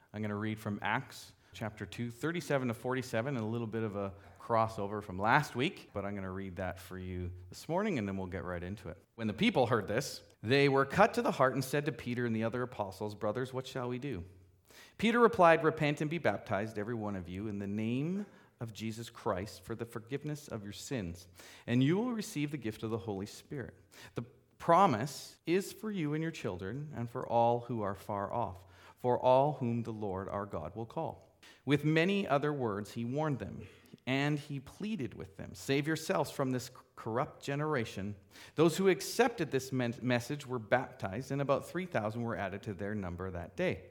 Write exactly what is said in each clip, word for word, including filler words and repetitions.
I'm going to read from Acts chapter two, thirty-seven to forty-seven, and a little bit of a crossover from last week, but I'm going to read that for you this morning, and then we'll get right into it. When the people heard this, they were cut to the heart and said to Peter and the other apostles, "Brothers, what shall we do?" Peter replied, "Repent and be baptized, every one of you, in the name of Jesus Christ for the forgiveness of your sins, and you will receive the gift of the Holy Spirit. The promise is for you and your children and for all who are far off, for all whom the Lord our God will call." With many other words he warned them, and he pleaded with them, "Save yourselves from this corrupt generation." Those who accepted this message were baptized, and about three thousand were added to their number that day.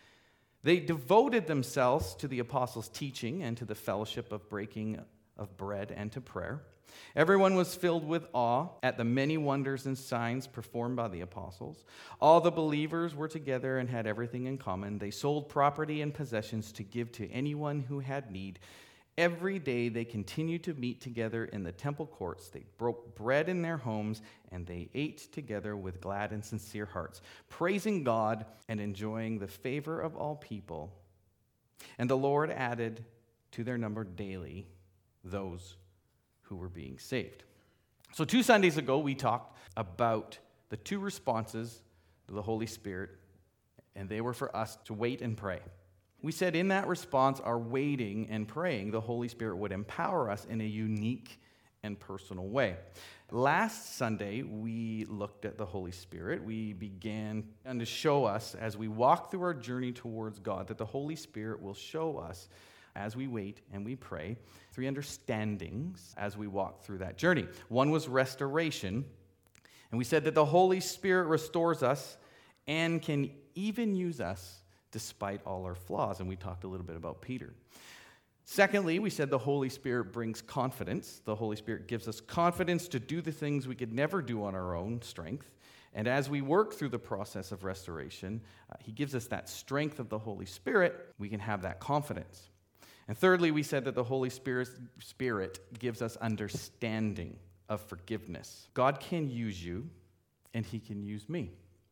They devoted themselves to the apostles' teaching and to the fellowship of breaking of bread and to prayer. Everyone was filled with awe at the many wonders and signs performed by the apostles. All the believers were together and had everything in common. They sold property and possessions to give to anyone who had need. Every day they continued to meet together in the temple courts. They broke bread in their homes, and they ate together with glad and sincere hearts, praising God and enjoying the favor of all people. And the Lord added to their number daily those who were being saved. So two Sundays ago, we talked about the two responses to the Holy Spirit, and they were for us to wait and pray. We said in that response, our waiting and praying, the Holy Spirit would empower us in a unique and personal way. Last Sunday, we looked at the Holy Spirit. We began to show us, as we walk through our journey towards God, that the Holy Spirit will show us, as we wait and we pray, three understandings as we walk through that journey. One was restoration, and we said that the Holy Spirit restores us and can even use us despite all our flaws, and we talked a little bit about Peter. Secondly, we said the Holy Spirit brings confidence. The Holy Spirit gives us confidence to do the things we could never do on our own strength. And as we work through the process of restoration, uh, he gives us that strength of the Holy Spirit. We can have that confidence. And thirdly, we said that the Holy Spirit, Spirit gives us understanding of forgiveness. God can use you, and he can use me.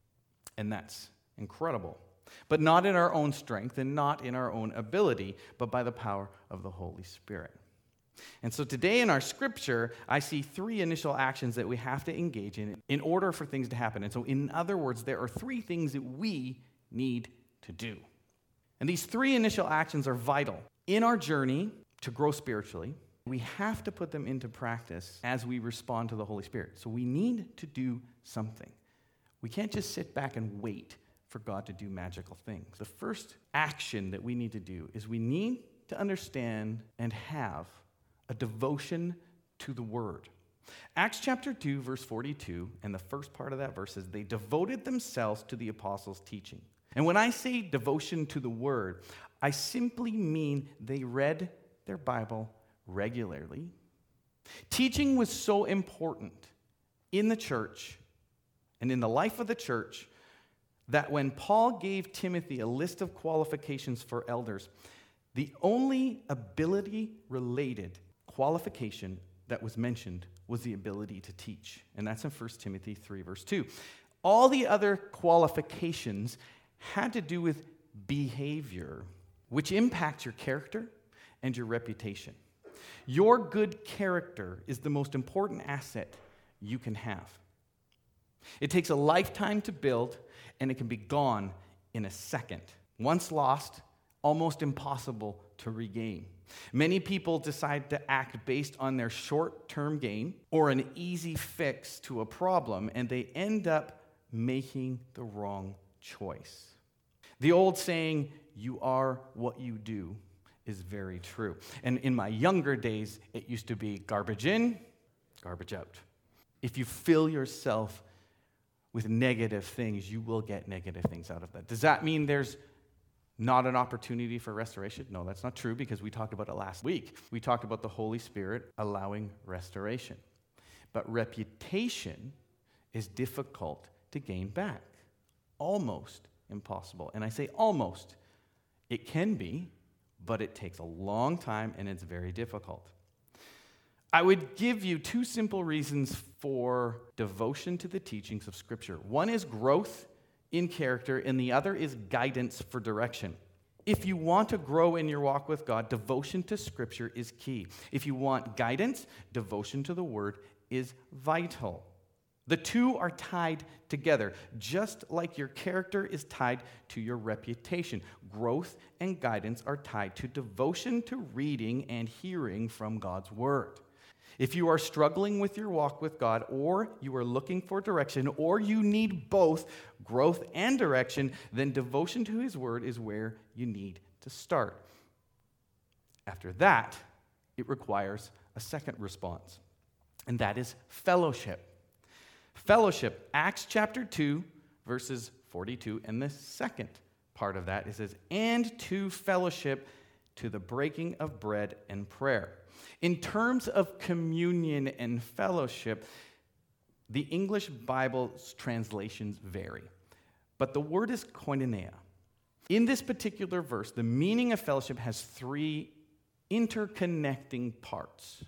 And that's incredible. But not in our own strength and not in our own ability, but by the power of the Holy Spirit. And so today in our scripture, I see three initial actions that we have to engage in in order for things to happen. And so in other words, there are three things that we need to do. And these three initial actions are vital in our journey to grow spiritually. We have to put them into practice as we respond to the Holy Spirit. So we need to do something. We can't just sit back and wait for God to do magical things. The first action that we need to do is we need to understand and have a devotion to the Word. Acts chapter two, verse forty-two, and the first part of that verse is, they devoted themselves to the apostles' teaching. And when I say devotion to the Word, I simply mean they read their Bible regularly. Teaching was so important in the church and in the life of the church that when Paul gave Timothy a list of qualifications for elders, the only ability-related qualification that was mentioned was the ability to teach. And that's in First Timothy three, verse two. All the other qualifications had to do with behavior, which impacts your character and your reputation. Your good character is the most important asset you can have. It takes a lifetime to build, and it can be gone in a second. Once lost, almost impossible to regain. Many people decide to act based on their short-term gain or an easy fix to a problem, and they end up making the wrong choice. The old saying, "You are what you do," is very true. And in my younger days, it used to be garbage in, garbage out. If you fill yourself with negative things, you will get negative things out of that. Does that mean there's not an opportunity for restoration? No, that's not true, because we talked about it last week. We talked about the Holy Spirit allowing restoration. But reputation is difficult to gain back. Almost impossible. And I say almost. It can be, but it takes a long time and it's very difficult. I would give you two simple reasons for devotion to the teachings of Scripture. One is growth in character, and the other is guidance for direction. If you want to grow in your walk with God, devotion to Scripture is key. If you want guidance, devotion to the Word is vital. The two are tied together, just like your character is tied to your reputation. Growth and guidance are tied to devotion to reading and hearing from God's Word. If you are struggling with your walk with God, or you are looking for direction, or you need both growth and direction, then devotion to His Word is where you need to start. After that, it requires a second response, and that is fellowship. Fellowship, Acts chapter two, verses forty-two, and the second part of that, it says, and to fellowship, to the breaking of bread and prayer. In terms of communion and fellowship, the English Bible's translations vary, but the word is koinonia. In this particular verse, the meaning of fellowship has three interconnecting parts.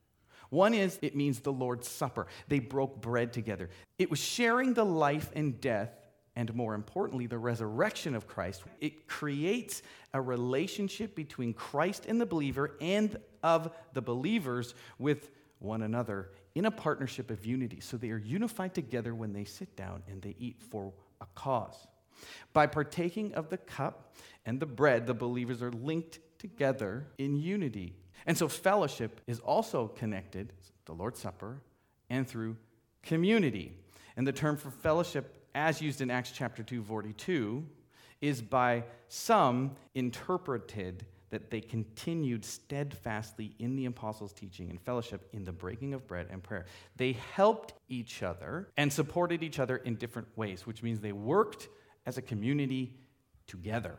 One is, it means the Lord's Supper. They broke bread together. It was sharing the life and death, and more importantly, the resurrection of Christ. It creates a relationship between Christ and the believer and of the believers with one another in a partnership of unity. So they are unified together when they sit down and they eat for a cause. By partaking of the cup and the bread, the believers are linked together in unity. And so fellowship is also connected, the Lord's Supper, and through community. And the term for fellowship, as used in Acts chapter two, forty-two, is by some interpreted that they continued steadfastly in the apostles' teaching and fellowship in the breaking of bread and prayer. They helped each other and supported each other in different ways, which means they worked as a community together,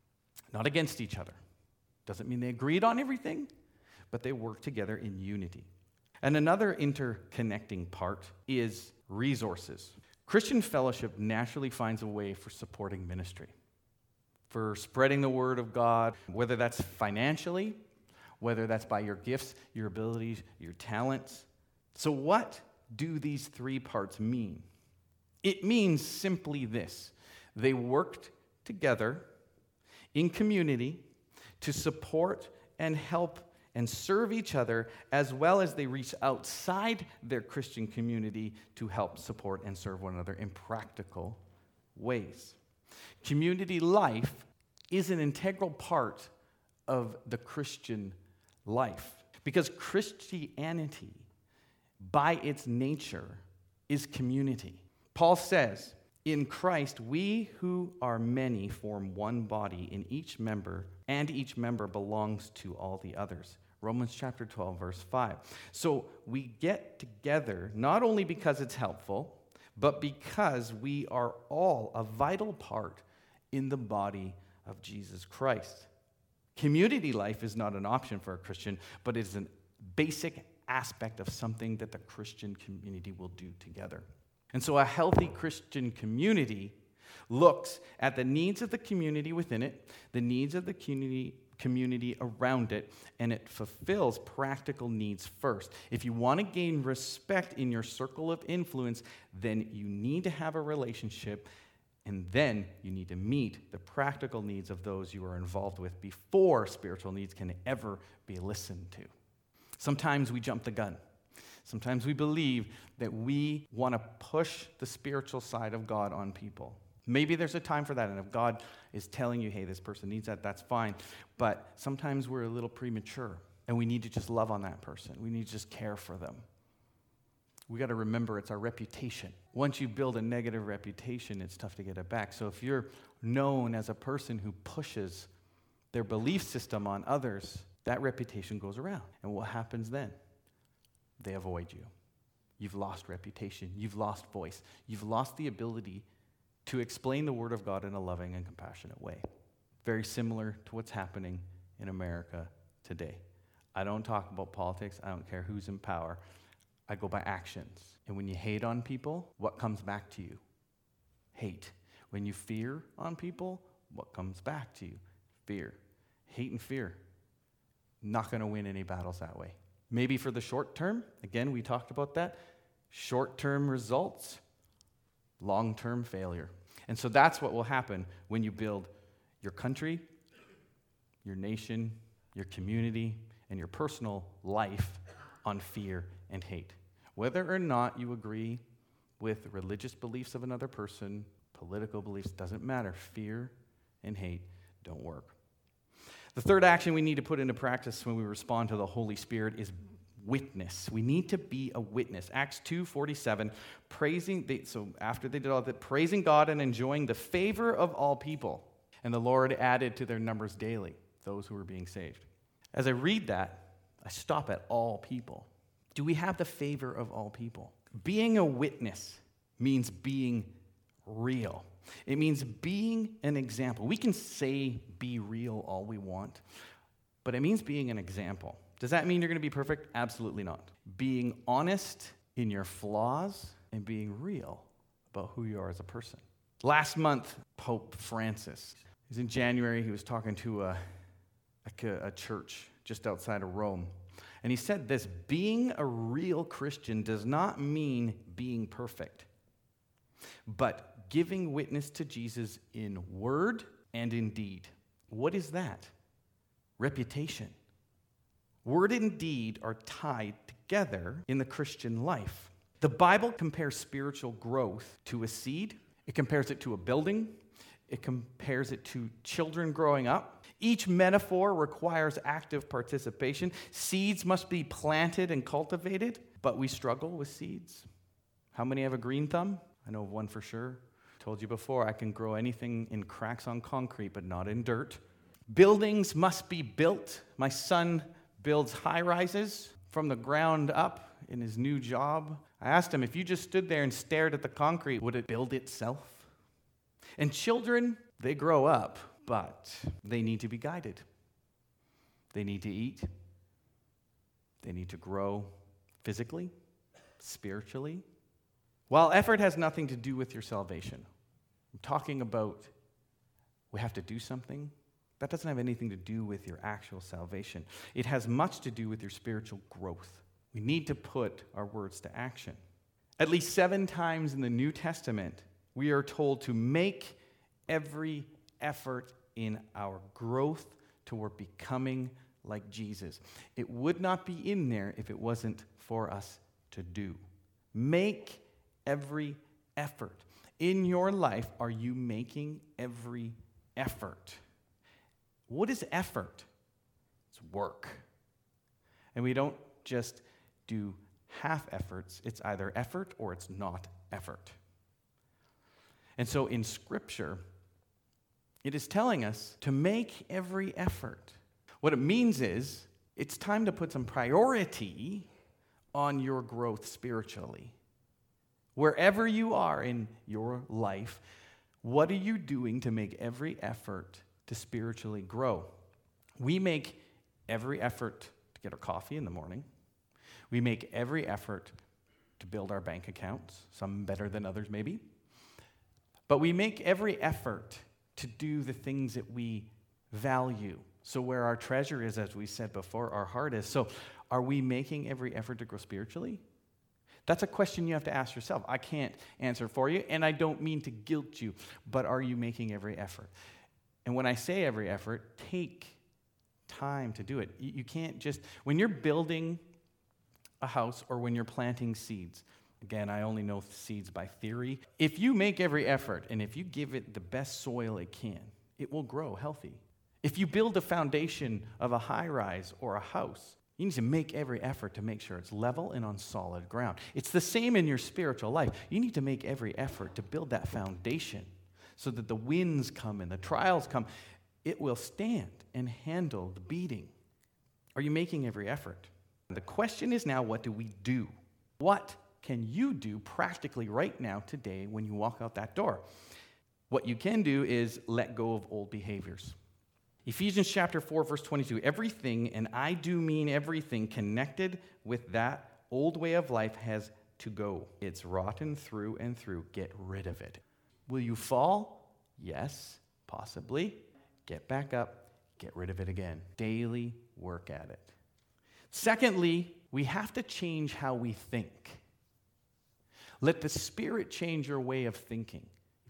not against each other. Doesn't mean they agreed on everything, but they worked together in unity. And another interconnecting part is resources. Christian fellowship naturally finds a way for supporting ministry, for spreading the word of God, whether that's financially, whether that's by your gifts, your abilities, your talents. So what do these three parts mean? It means simply this. They worked together in community to support and help and serve each other, as well as they reach outside their Christian community to help support and serve one another in practical ways. Community life is an integral part of the Christian life, because Christianity, by its nature, is community. Paul says, in Christ, we who are many form one body in each member, and each member belongs to all the others. Romans chapter twelve, verse five. So we get together not only because it's helpful, but because we are all a vital part in the body of Jesus Christ. Community life is not an option for a Christian, but it is a basic aspect of something that the Christian community will do together. And so a healthy Christian community looks at the needs of the community within it, the needs of the community community around it, and it fulfills practical needs first. If you want to gain respect in your circle of influence, then you need to have a relationship, and then you need to meet the practical needs of those you are involved with before spiritual needs can ever be listened to. Sometimes we jump the gun. Sometimes we believe that we want to push the spiritual side of God on people. Maybe there's a time for that, and if God is telling you, hey, this person needs that, that's fine. But sometimes we're a little premature, and we need to just love on that person. We need to just care for them. We got to remember it's our reputation. Once you build a negative reputation, it's tough to get it back. So if you're known as a person who pushes their belief system on others, that reputation goes around. And what happens then? They avoid you. You've lost reputation. You've lost voice. You've lost the ability to explain the Word of God in a loving and compassionate way. Very similar to what's happening in America today. I don't talk about politics. I don't care who's in power. I go by actions. And when you hate on people, what comes back to you? Hate. When you fear on people, what comes back to you? Fear. Hate and fear. Not going to win any battles that way. Maybe for the short term, again, we talked about that. Short-term results, long-term failure. And so that's what will happen when you build your country, your nation, your community, and your personal life on fear and hate. Whether or not you agree with the religious beliefs of another person, political beliefs, doesn't matter. Fear and hate don't work. The third action we need to put into practice when we respond to the Holy Spirit is witness. We need to be a witness. Acts two forty-seven, praising, they, so after they did all that, praising God and enjoying the favor of all people. And the Lord added to their numbers daily those who were being saved. As I read that, I stop at all people. Do we have the favor of all people? Being a witness means being real. It means being an example. We can say be real all we want, but it means being an example. Does that mean you're going to be perfect? Absolutely not. Being honest in your flaws and being real about who you are as a person. Last month, Pope Francis, it was in January, he was talking to a, a, a church just outside of Rome. And he said this, being a real Christian does not mean being perfect, but giving witness to Jesus in word and in deed. What is that? Reputation. Word and deed are tied together in the Christian life. The Bible compares spiritual growth to a seed. It compares it to a building. It compares it to children growing up. Each metaphor requires active participation. Seeds must be planted and cultivated, but we struggle with seeds. How many have a green thumb? I know of one for sure. Told you before, I can grow anything in cracks on concrete, but not in dirt. Buildings must be built. My son builds high-rises from the ground up in his new job. I asked him, if you just stood there and stared at the concrete, would it build itself? And children, they grow up, but they need to be guided. They need to eat. They need to grow physically, spiritually. While effort has nothing to do with your salvation, I'm talking about we have to do something. That doesn't have anything to do with your actual salvation. It has much to do with your spiritual growth. We need to put our words to action. At least seven times in the New Testament, we are told to make every effort in our growth toward becoming like Jesus. It would not be in there if it wasn't for us to do. Make every effort. In your life, are you making every effort? What is effort? It's work. And we don't just do half efforts. It's either effort or it's not effort. And so in Scripture, it is telling us to make every effort. What it means is it's time to put some priority on your growth spiritually. Wherever you are in your life, what are you doing to make every effort to spiritually grow? We make every effort to get our coffee in the morning. We make every effort to build our bank accounts, some better than others maybe. But we make every effort to do the things that we value. So where our treasure is, as we said before, our heart is. So are we making every effort to grow spiritually? That's a question you have to ask yourself. I can't answer for you, and I don't mean to guilt you, but are you making every effort? And when I say every effort, take time to do it. You can't just, when you're building a house or when you're planting seeds, again, I only know seeds by theory. If you make every effort and if you give it the best soil it can, it will grow healthy. If you build a foundation of a high-rise or a house, you need to make every effort to make sure it's level and on solid ground. It's the same in your spiritual life. You need to make every effort to build that foundation so that the winds come and the trials come. It will stand and handle the beating. Are you making every effort? The question is now, what do we do? What can you do practically right now today when you walk out that door? What you can do is let go of old behaviors. Ephesians chapter four, verse twenty-two, everything, and I do mean everything, connected with that old way of life has to go. It's rotten through and through. Get rid of it. Will you fall? Yes, possibly. Get back up. Get rid of it again. Daily work at it. Secondly, we have to change how we think. Let the Spirit change your way of thinking.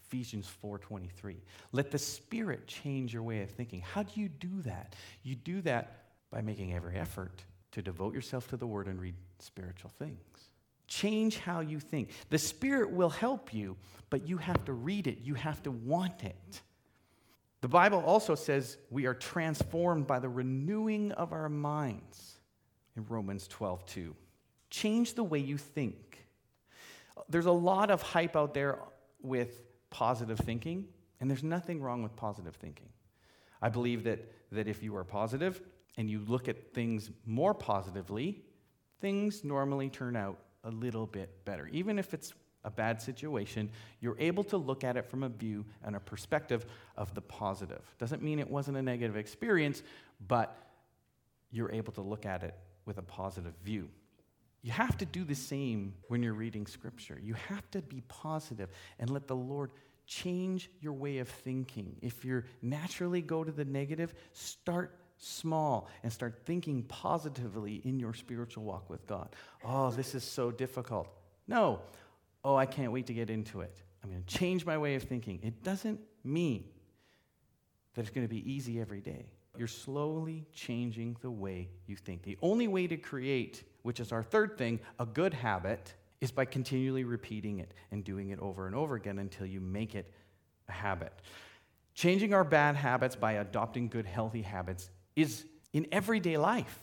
Ephesians four twenty-three. Let the Spirit change your way of thinking. How do you do that? You do that by making every effort to devote yourself to the Word and read spiritual things. Change how you think. The Spirit will help you, but you have to read it. You have to want it. The Bible also says we are transformed by the renewing of our minds in Romans twelve two. Change the way you think. There's a lot of hype out there with positive thinking, and there's nothing wrong with positive thinking. I believe that, that if you are positive and you look at things more positively, things normally turn out a little bit better. Even if it's a bad situation, you're able to look at it from a view and a perspective of the positive. Doesn't mean it wasn't a negative experience, but you're able to look at it with a positive view. You have to do the same when you're reading Scripture. You have to be positive and let the Lord change your way of thinking. If you naturally go to the negative, start small and start thinking positively in your spiritual walk with God. Oh, this is so difficult. No. Oh, I can't wait to get into it. I'm going to change my way of thinking. It doesn't mean that it's going to be easy every day. You're slowly changing the way you think. The only way to create, which is our third thing, a good habit, is by continually repeating it and doing it over and over again until you make it a habit. Changing our bad habits by adopting good, healthy habits is in everyday life.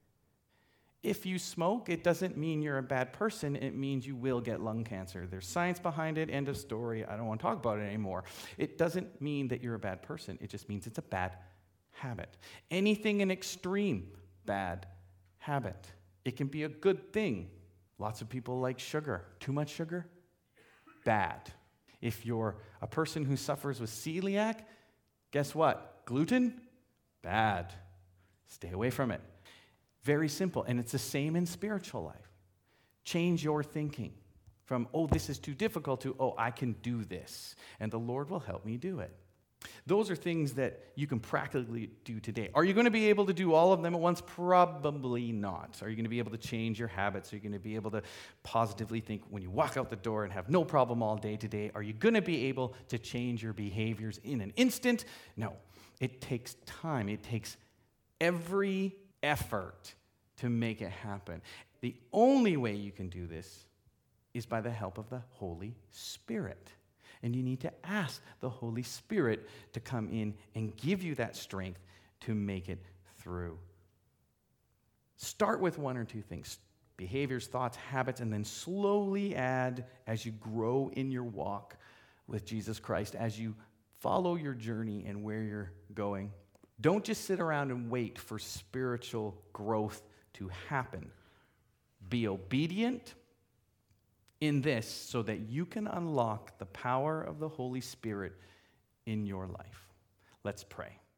If you smoke, it doesn't mean you're a bad person. It means you will get lung cancer. There's science behind it. End of story. I don't want to talk about it anymore. It doesn't mean that you're a bad person. It just means it's a bad habit. Anything in extreme, bad habit. It can be a good thing. Lots of people like sugar. Too much sugar? Bad. If you're a person who suffers with celiac, guess what? Gluten? Bad. Stay away from it. Very simple, and it's the same in spiritual life. Change your thinking from, oh, this is too difficult, to, oh, I can do this, and the Lord will help me do it. Those are things that you can practically do today. Are you going to be able to do all of them at once? Probably not. Are you going to be able to change your habits? Are you going to be able to positively think when you walk out the door and have no problem all day today? Are you going to be able to change your behaviors in an instant? No. It takes time. It takes every effort to make it happen. The only way you can do this is by the help of the Holy Spirit. And you need to ask the Holy Spirit to come in and give you that strength to make it through. Start with one or two things, behaviors, thoughts, habits, and then slowly add as you grow in your walk with Jesus Christ, as you follow your journey and where you're going. Don't just sit around and wait for spiritual growth to happen. Be obedient in this so that you can unlock the power of the Holy Spirit in your life. Let's pray.